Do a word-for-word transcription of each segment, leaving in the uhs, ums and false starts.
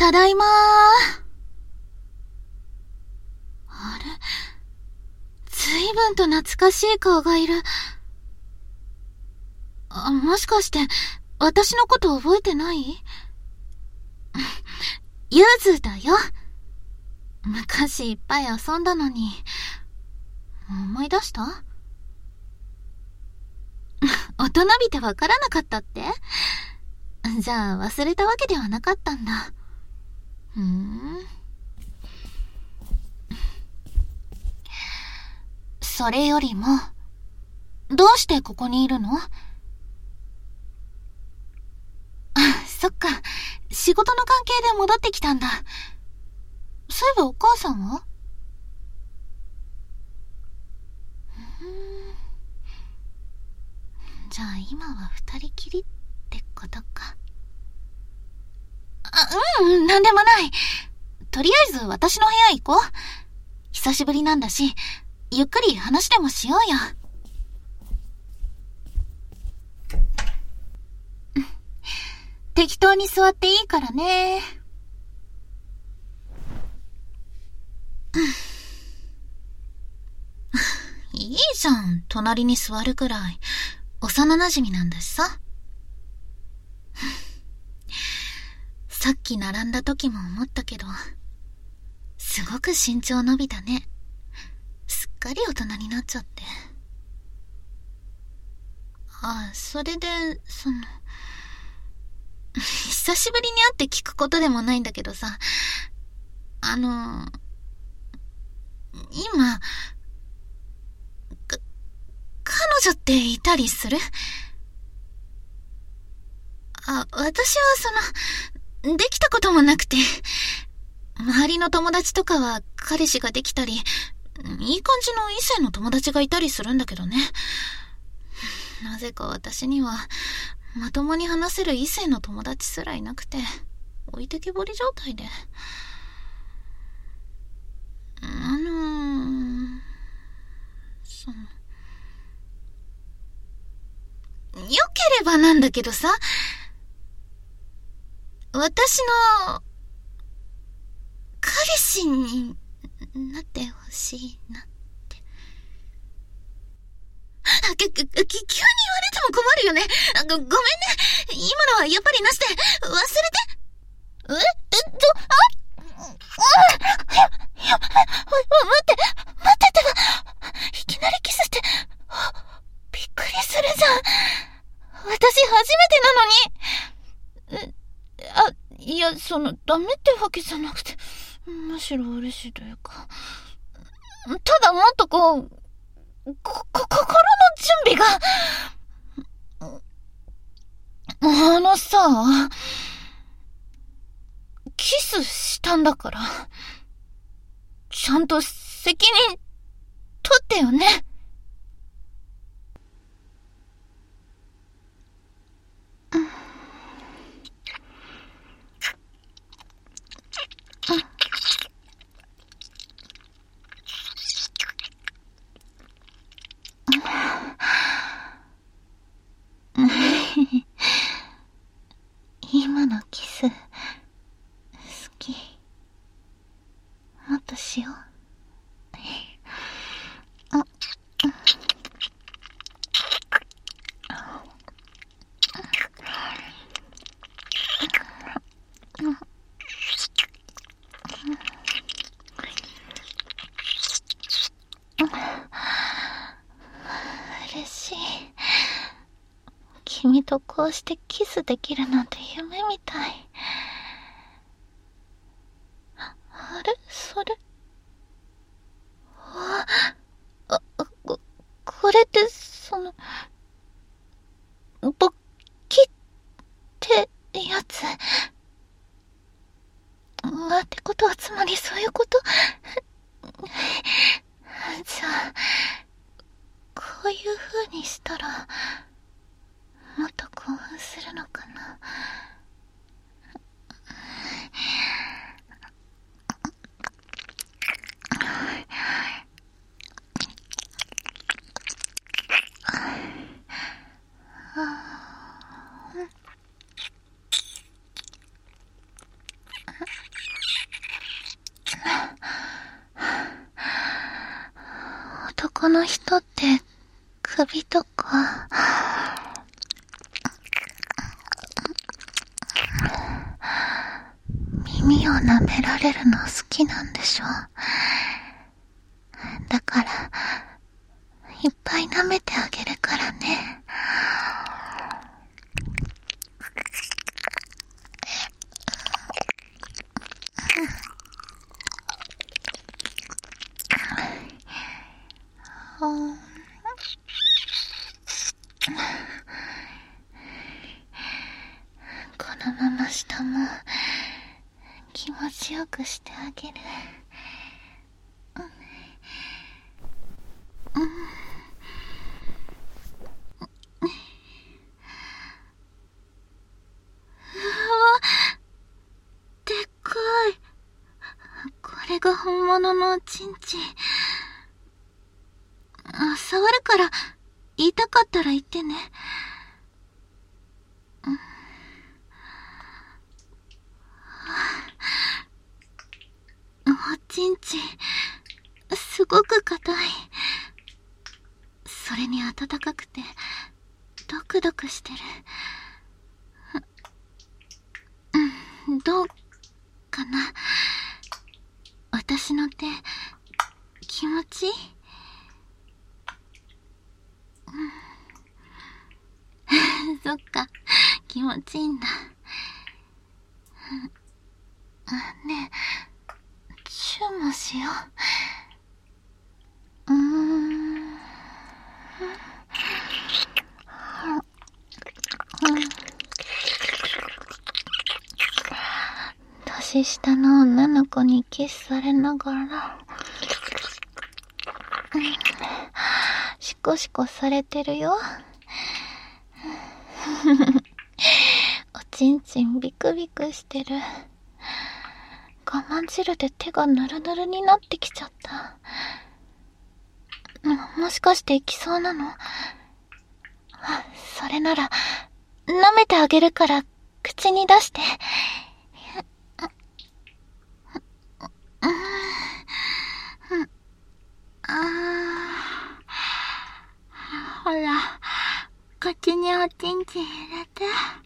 ただいまー。あれ？ずいぶんと懐かしい顔がいる。あ、もしかして、私のこと覚えてない？ゆずだよ。昔いっぱい遊んだのに。思い出した？大人びてわからなかったって？じゃあ忘れたわけではなかったんだ。ふーん。それよりも、どうしてここにいるの？あ、そっか。仕事の関係で戻ってきたんだ。そういえばお母さんは？うーん。じゃあ今は二人きりってことか。あ、うん、なんでもない。とりあえず私の部屋行こう。久しぶりなんだし、ゆっくり話でもしようよ。適当に座っていいからね。いいじゃん、隣に座るくらい。幼馴染なんだしさ。さっき並んだ時も思ったけど、すごく身長伸びたね。すっかり大人になっちゃって。あ、それで、その、久しぶりに会って聞くことでもないんだけどさ、あの、今、か、彼女っていたりする？あ、私はその、できたこともなくて、周りの友達とかは彼氏ができたり、いい感じの異性の友達がいたりするんだけどね。なぜか私には、まともに話せる異性の友達すらいなくて、置いてけぼり状態で。あのー、その、よければなんだけどさ、私の、彼氏になってほしいなって。あ、き、き、急に言われても困るよね。あ、ご、ごめんね。今のはやっぱりなしで、忘れて。え、えっと、あ、あ、や、や、待って、待っててば、いきなりキスって、びっくりするじゃん。私初めてなのに。あ、いや、その、ダメってわけじゃなくて、むしろ嬉しいというか。ただもっとこう、こ、こ、心の準備が。あのさ、キスしたんだから、ちゃんと責任取ってよね。今のキス好き。もっとしよう。あ、嬉しい。君とこうしてキスできるなんて夢みたい。あれそれ。あ、あ、こ、これって、その、勃起ってやつ。あ、ってことはつまりそういうこと？じゃあ、こういう風にしたら、もっと興奮するのかな。 男の人って首とか耳を舐められるの好きなんでしょ。だからいっぱい舐めてあげるからね。このまま下も気持ちよくしてあげる。うん、うん、うわ、でっかい。これが本物のおちんちん。あ、触るから言いたかったら言ってね。うん、おちんちんすごく硬い。それに暖かくてドクドクしてる。うん、どうかな。私の手気持ちいい？うん、そっか、気持ちいいんだ。あ、ねえ、チューもしよう。うーん。年下の女の子にキスされながら、うん、シコシコされてるよ。おちんちんビクビクしてる。我慢汁で手がヌルヌルになってきちゃった。もしかして行きそうなの？それなら舐めてあげるから口に出して。ほら、口におちんちん入れて。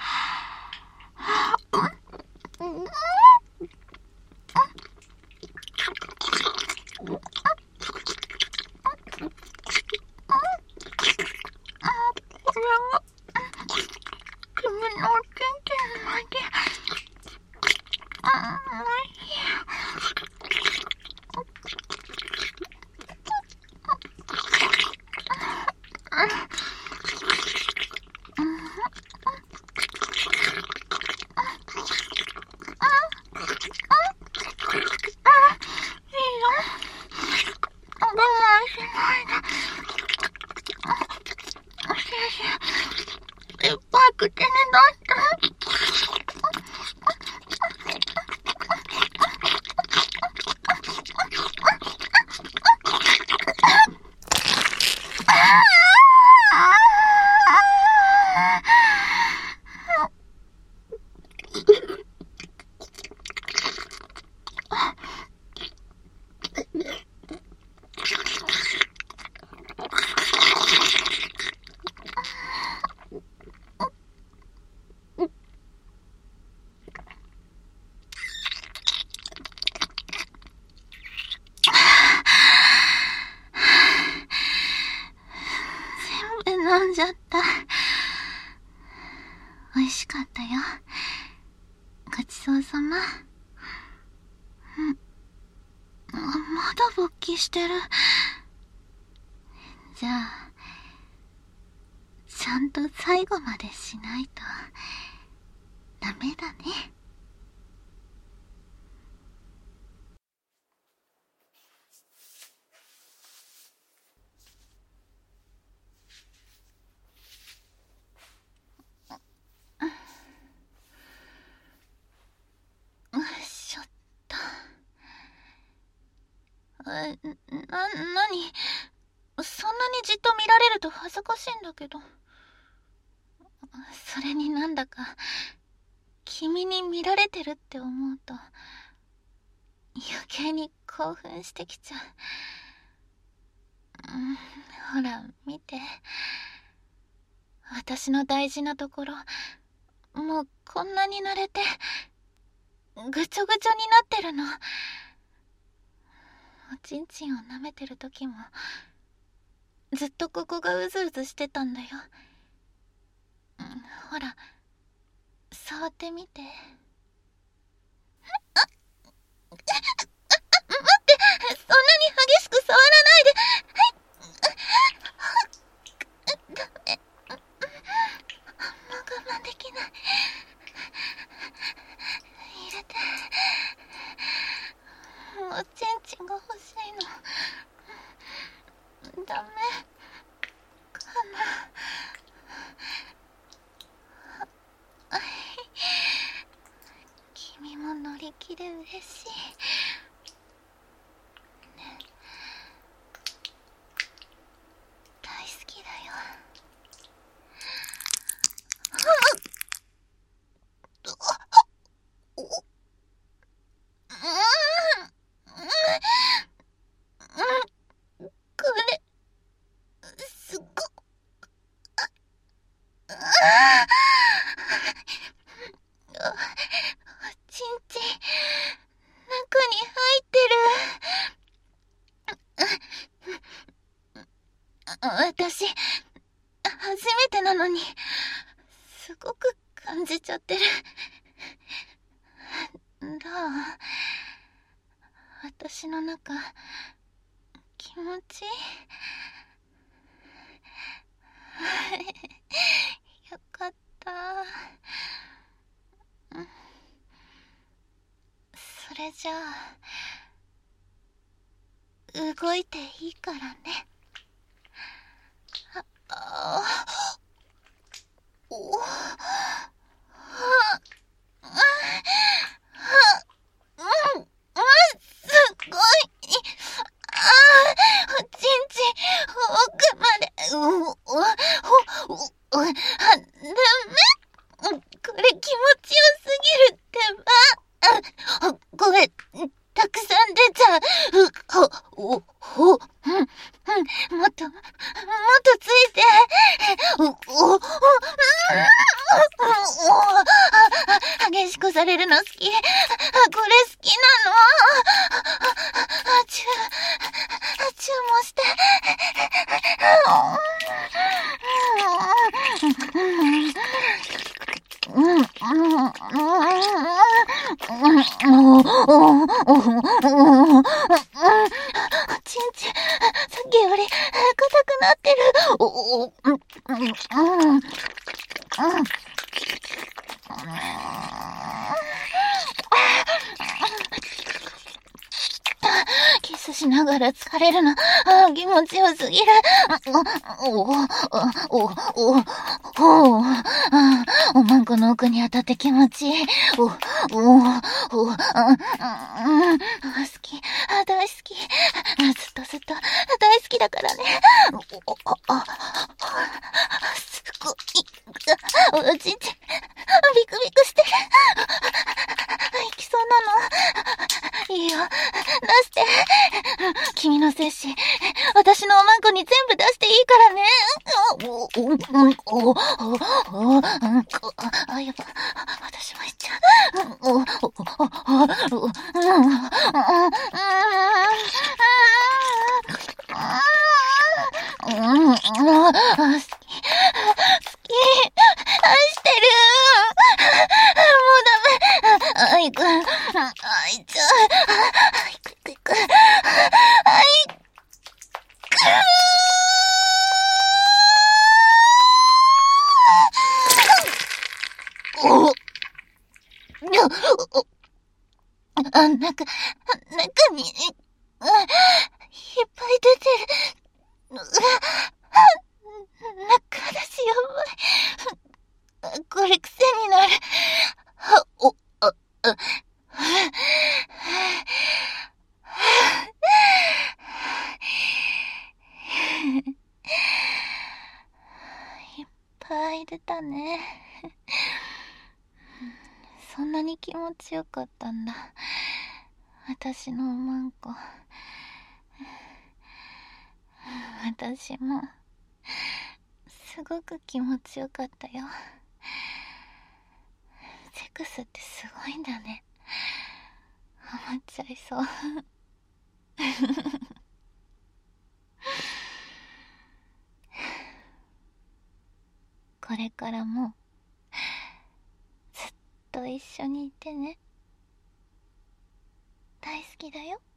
飲んじゃった。美味しかったよ。ごちそうさま。うん。まだ勃起してる。じゃあ、ちゃんと最後までしないとダメだね。よいしょっと。え、な、なに？そんなにじっと見られると恥ずかしいんだけど。それになんだか、君に見られてるって思うと、余計に興奮してきちゃう。 ん、ほら、見て。私の大事なところ、もうこんなに濡れて、ぐちょぐちょになってるの。おちんちんを舐めてる時も、ずっとここがうずうずしてたんだよ。うん、ほら、触ってみて。あっ、待って、そんなに激しく触らないで。ダメ。もう我慢できない。入れて。おちんちんが欲しいの。ダメかな。君も乗り気で嬉しい。ね、大好きだよ。これすごっ。おちんちん中に入ってる。私初めてなのにすごく感じちゃってる。どう？私の中気持ちいい？よかった。それじゃあ動いていいからね。ああおはあうん、すごい。ああ、おちんちん奥まで。うおおおおダメ。これ気持ちよすぎるってば。あ、ごめん、たくさん出ちゃう。おおおうん、うん、もっともっとついて。おおお激しくされるの好き。これ好きなの。あチューチューもして。ちんちんさっきより硬くなってる。おおうんうんうんキスしながら疲れるの。あ、気持ちよすぎる。おおおおおおおまんこの奥に当たって気持ちいい。おおおお好き。大好き。ずっとずっと大好きだからね。おおあすごい。おちんちんビクビクしてる。いきそうなの。いいよ、出して。君の精子、私のおまんこに全部出していいからね。お、お、お、お、お、あ、やっぱ、私もいっちゃう。お、お、お、お、お、好き、好き、愛してる。もうダメ。あいく、あいちゃう。あいくいくいく。あいく。おあ、なんか、中に、いっぱい出てる。中だしやばい。これ癖になる。お、あ、あ、いっぱい出たね。そんなに気持ちよかったんだ。私のおまんこ。 私も、すごく気持ちよかったよ。セックスってすごいんだね。ハマっちゃいそう。これからも、ずっと一緒にいてね。大好きだよ。